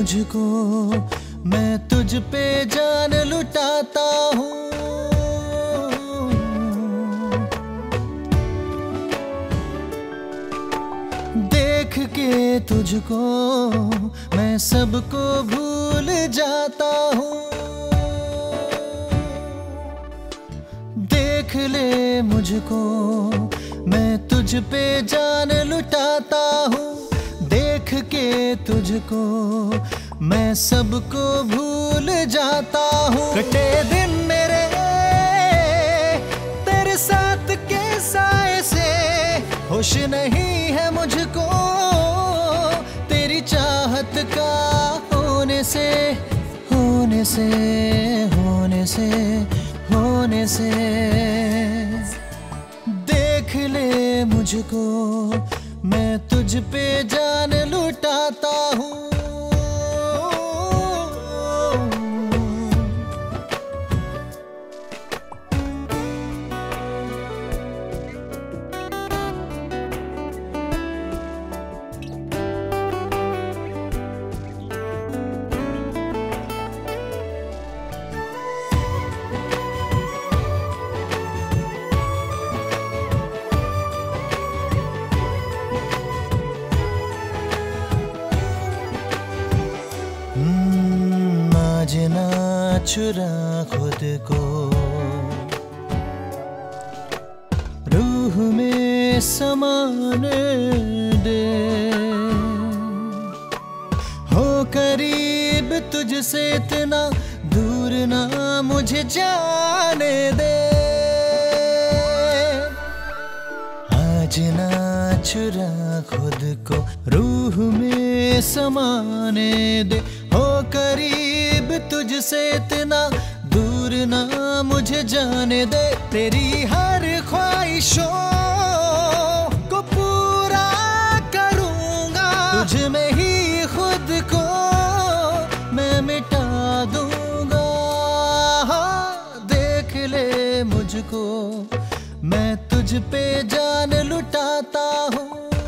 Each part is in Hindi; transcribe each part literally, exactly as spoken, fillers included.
मुझको, मैं तुझ पे जान लुटाता हूँ। देख के तुझको मैं सबको भूल जाता हूँ। देख ले मुझको, मैं तुझ पे जान लुटाता हूँ। देख के तुझको मैं सबको भूल जाता हूँ। कटे दिन मेरे तेरे साथ के साए से, होश नहीं है मुझको तेरी चाहत का होने से, होने से, होने से, होने से। देख ले मुझको, मैं तुझ पे जान लुटाता हूँ। आज ना चुरा खुद को, रूह में समाने दे। हो करीब तुझसे इतना दूर ना मुझे जाने दे। आज ना चुरा खुद को, रूह में समाने दे। हो करीब तुझसे इतना दूर ना मुझे जाने दे। तेरी हर ख्वाहिशों को पूरा करूंगा, तुझ में ही खुद को मैं मिटा दूंगा। हाँ, देख ले मुझको, मैं तुझ पे जान लुटाता हूँ।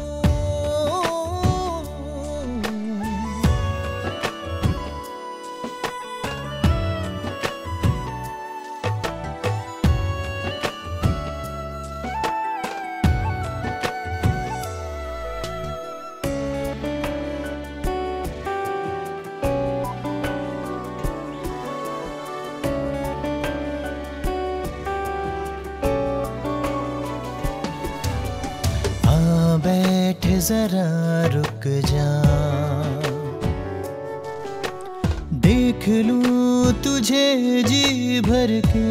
बैठ जरा रुक जा, देख लूं तुझे जी भर के।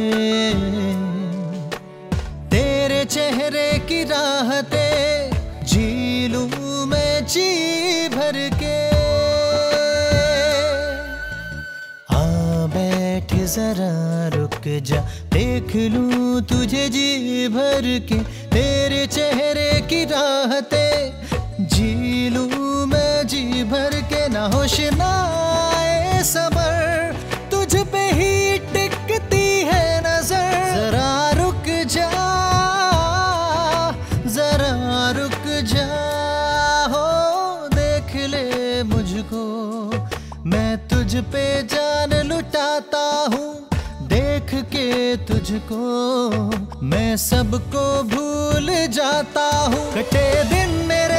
तेरे चेहरे की राहतें जी लूं मैं जी भर के। आ बैठ जरा रुक जा, देख लूं तुझे जी भर के। तेरे चेहरे की राहतें जी लूं मैं जी भर के। ना होश ना आए सबर, तुझ पे ही टिकती है नजर। जरा रुक जा, जरा रुक जा, हो देख ले मुझको, मैं तुझ पे जान लुटाता हूँ। देख के तुझको मैं सबको भूल जाता हूँ। कटे दिन मेरे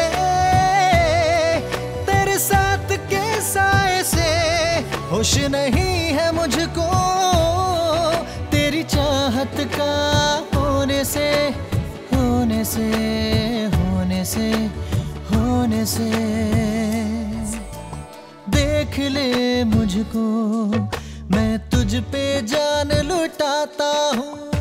तेरे साथ के साए से, होश नहीं है मुझको तेरी चाहत का होने से, होने से, होने से, होने से। देख ले मुझको, मैं तुझ पे जान लुटाता हूँ।